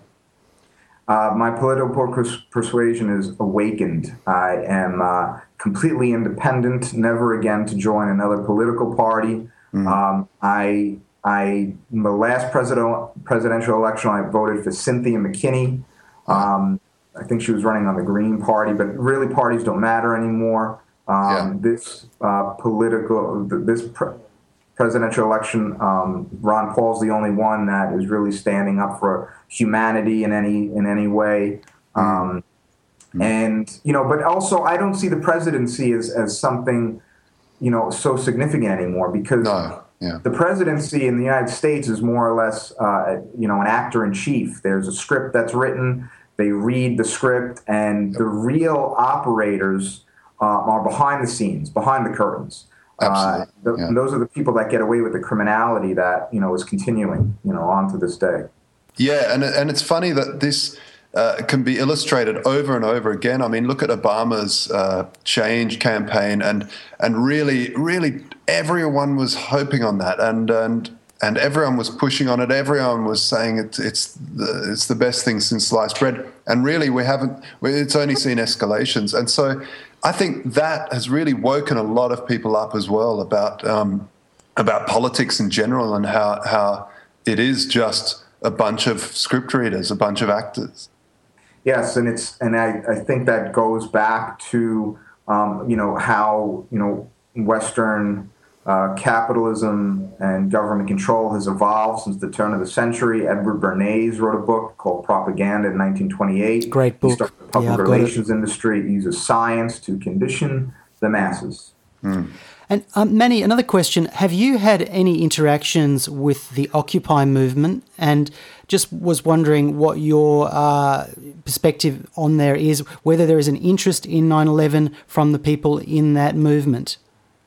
Uh, my political pers- persuasion is awakened. I am uh, completely independent, never again to join another political party. Mm. Um, I, I, in the last president, presidential election, I voted for Cynthia McKinney. Um, I think she was running on the Green Party, but really parties don't matter anymore. Um, yeah. This uh, political, this pre- presidential election, um, Ron Paul's the only one that is really standing up for humanity in any in any way. Um, mm-hmm. And, you know, but also I don't see the presidency as, as something, you know, so significant anymore, because no. yeah. the presidency in the United States is more or less, uh, you know, an actor in chief. There's a script that's written, they read the script, and the real operators uh, are behind the scenes, behind the curtains. Uh, the, yeah. Those are the people that get away with the criminality that, you know, is continuing, you know, on to this day. Yeah, and and it's funny that this uh, can be illustrated over and over again. I mean, look at Obama's uh, change campaign, and and really, really, everyone was hoping on that, and and and everyone was pushing on it. Everyone was saying it's it's the, it's the best thing since sliced bread, and really, we haven't. It's only seen escalations, and so I think that has really woken a lot of people up as well about um, about politics in general, and how how it is just a bunch of script readers, a bunch of actors. Yes, and it's and I, I think that goes back to um, you know how you know Western uh, capitalism and government control has evolved since the turn of the century. Edward Bernays wrote a book called Propaganda in nineteen twenty-eight. Great book. He started the public yeah, relations industry. It uses science to condition the masses. Mm. And um, Manny, another question: have you had any interactions with the Occupy movement? And just was wondering what your uh, perspective on there is, whether there is an interest in nine eleven from the people in that movement.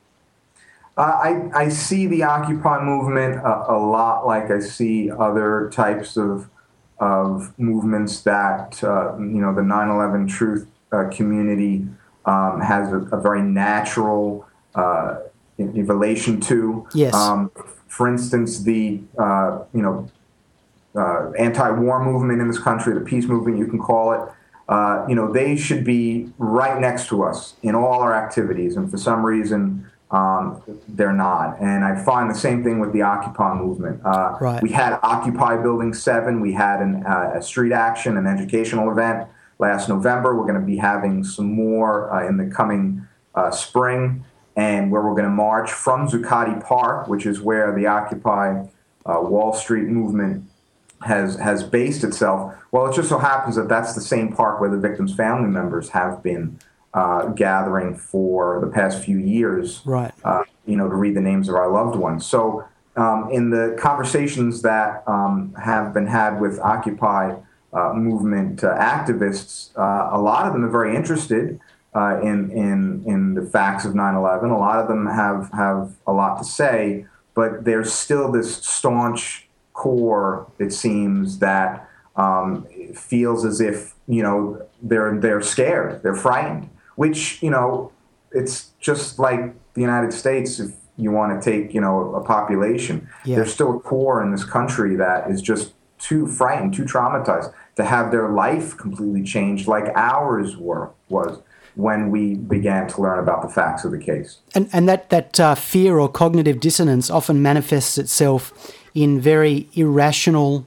Uh, I, I see the Occupy movement a, a lot like I see other types of of movements that uh, you know the nine eleven truth uh, community um, has a, a very natural Uh, in, in relation to. Yes. Um, for instance, the uh, you know uh, anti-war movement in this country, the peace movement, you can call it. Uh, you know, they should be right next to us in all our activities, and for some reason um, they're not. And I find the same thing with the Occupy movement. Uh, right. We had Occupy Building Seven. We had an, uh, a street action, an educational event last November. We're going to be having some more uh, in the coming uh, spring. And where we're going to march from Zuccotti Park, which is where the Occupy uh, Wall Street movement has has based itself. Well, it just so happens that that's the same park where the victims' family members have been uh, gathering for the past few years, right? Uh, you know, to read the names of our loved ones. So, um, in the conversations that um, have been had with Occupy uh, movement uh, activists, uh, a lot of them are very interested. Uh, in in in the facts of nine eleven. A lot of them have, have a lot to say, but there's still this staunch core, it seems, that um, feels as if, you know, they're they're scared, they're frightened, which, you know, it's just like the United States. If you want to take, you know, a population, yeah. there's still a core in this country that is just too frightened, too traumatized to have their life completely changed like ours were was. when we began to learn about the facts of the case. And and that, that uh, fear or cognitive dissonance often manifests itself in very irrational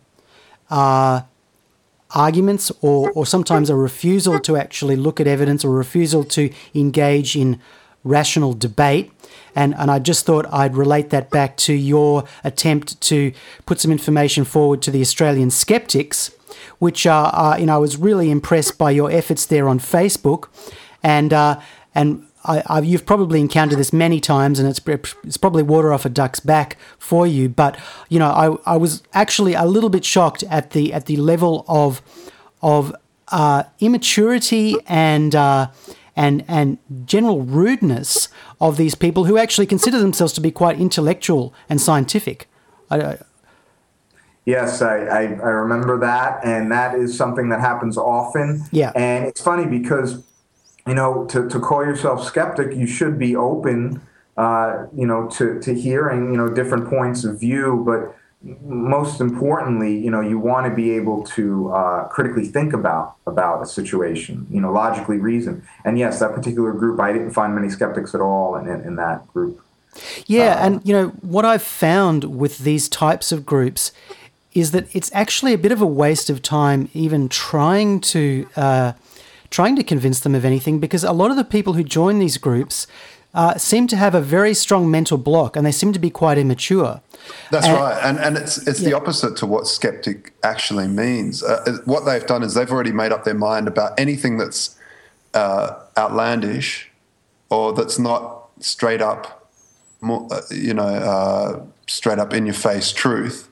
uh, arguments or, or sometimes a refusal to actually look at evidence or refusal to engage in rational debate. And, and I just thought I'd relate that back to your attempt to put some information forward to the Australian skeptics, which uh, uh, you know, I was really impressed by your efforts there on Facebook. And uh, and I, I, you've probably encountered this many times, and it's it's probably water off a duck's back for you. But you know, I, I was actually a little bit shocked at the at the level of of uh, immaturity and uh, and and general rudeness of these people who actually consider themselves to be quite intellectual and scientific. I, Yes, I, I, I remember that, and that is something that happens often. Yeah. And it's funny because you know, to, to call yourself skeptic, you should be open, uh, you know, to, to hearing, you know, different points of view. But most importantly, you know, you want to be able to uh, critically think about about a situation, you know, logically reason. And yes, that particular group, I didn't find many skeptics at all in, in, in that group. Yeah, um, and, you know, what I've found with these types of groups is that it's actually a bit of a waste of time even trying to uh, trying to convince them of anything, because a lot of the people who join these groups uh, seem to have a very strong mental block, and they seem to be quite immature. That's and, right, and and it's it's yeah. the opposite to what skeptic actually means. Uh, what they've done is they've already made up their mind about anything that's uh, outlandish or that's not straight up, more, uh, you know, uh, straight up in your face truth,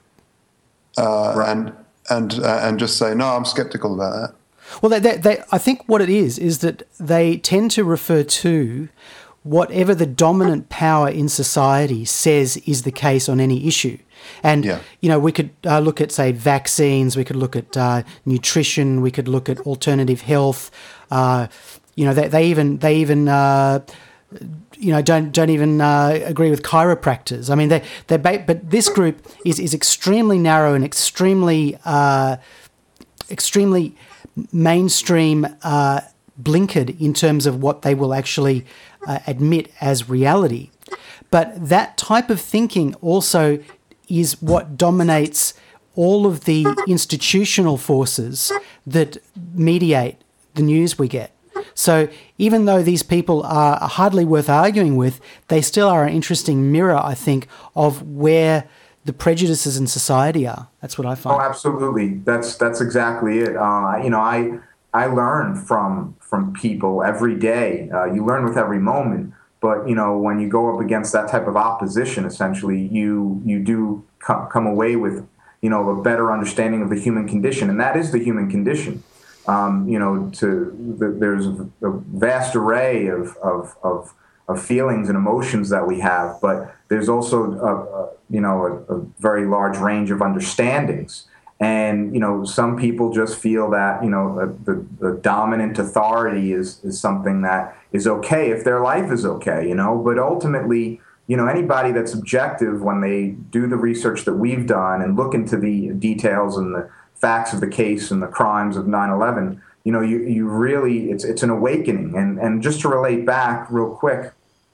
uh, right. and and uh, and just say no, I'm skeptical about that. Well, they, they, they, I think what it is is that they tend to refer to whatever the dominant power in society says is the case on any issue. And, yeah. you know, we could uh, look at, say, vaccines, we could look at uh, nutrition, we could look at alternative health. Uh, you know, they, they even, they even uh, you know, don't don't even uh, agree with chiropractors. I mean, they, they but this group is, is extremely narrow and extremely, uh, extremely mainstream uh, blinkered in terms of what they will actually uh, admit as reality. But that type of thinking also is what dominates all of the institutional forces that mediate the news we get. So even though these people are hardly worth arguing with, they still are an interesting mirror, I think, of where the prejudices in society are. That's what I find. Oh, absolutely. That's that's exactly it. Uh, you know, I I learn from from people every day. Uh, you learn with every moment. But you know, when you go up against that type of opposition, essentially, you you do co- come away with you know a better understanding of the human condition, and that is the human condition. Um, you know, to the, there's a, a vast array of of, of of feelings and emotions that we have, but there's also a, a, you know a, a very large range of understandings. And you know, some people just feel that you know the, the dominant authority is is something that is okay if their life is okay, you know. But ultimately, you know, anybody that's objective when they do the research that we've done and look into the details and the facts of the case and the crimes of nine eleven, you know, you you really it's it's an awakening. And and just to relate back real quick,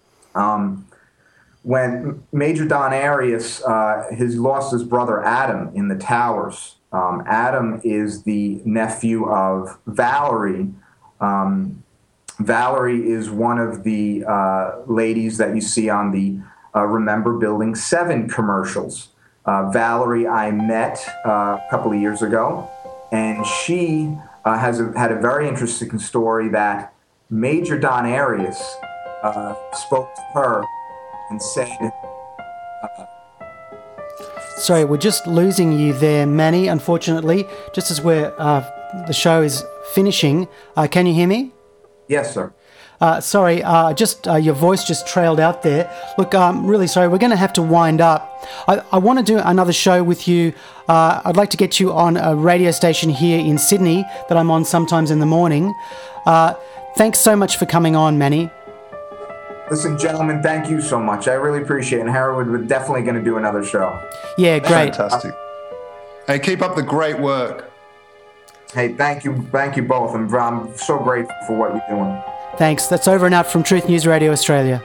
um, when Major Don Arias, uh, his lost his brother Adam in the towers. Um, Adam is the nephew of Valerie. Um, Valerie is one of the uh, ladies that you see on the uh, Remember Building seven commercials. Uh, Valerie I met uh, a couple of years ago, and she uh, has a, had a very interesting story that Major Don Arias uh, spoke to her and said, uh, Sorry, we're just losing you there, Manny, unfortunately, just as we're, uh, the show is finishing. Uh, can you hear me? Yes, sir. Uh, sorry, uh, just uh, your voice just trailed out there. Look, I'm really sorry. We're going to have to wind up. I, I want to do another show with you. Uh, I'd like to get you on a radio station here in Sydney that I'm on sometimes in the morning. Uh, thanks so much for coming on, Manny. Listen, gentlemen, thank you so much. I really appreciate it. And Harold, we're definitely going to do another show. Yeah, great. Fantastic. Hey, keep up the great work. Hey, thank you. Thank you both. I'm, I'm so grateful for what you're doing. Thanks. That's over and out from Truth News Radio Australia.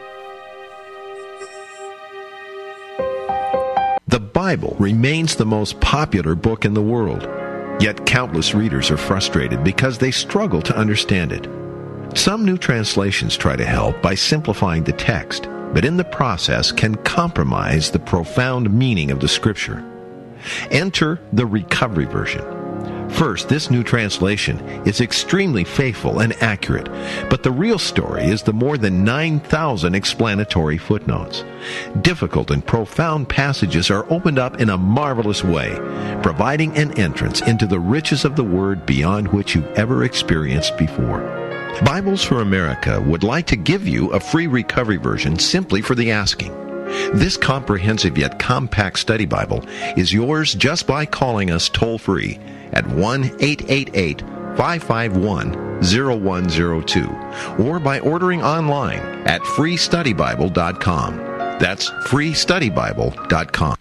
The Bible remains the most popular book in the world, yet countless readers are frustrated because they struggle to understand it. Some new translations try to help by simplifying the text, but in the process can compromise the profound meaning of the Scripture. Enter the Recovery Version. First, this new translation is extremely faithful and accurate, but the real story is the more than nine thousand explanatory footnotes. Difficult and profound passages are opened up in a marvelous way, providing an entrance into the riches of the Word beyond which you've ever experienced before. Bibles for America would like to give you a free recovery version simply for the asking. This comprehensive yet compact study Bible is yours just by calling us toll-free at one eight eight eight, five five one, zero one zero two or by ordering online at free study bible dot com. That's free study bible dot com.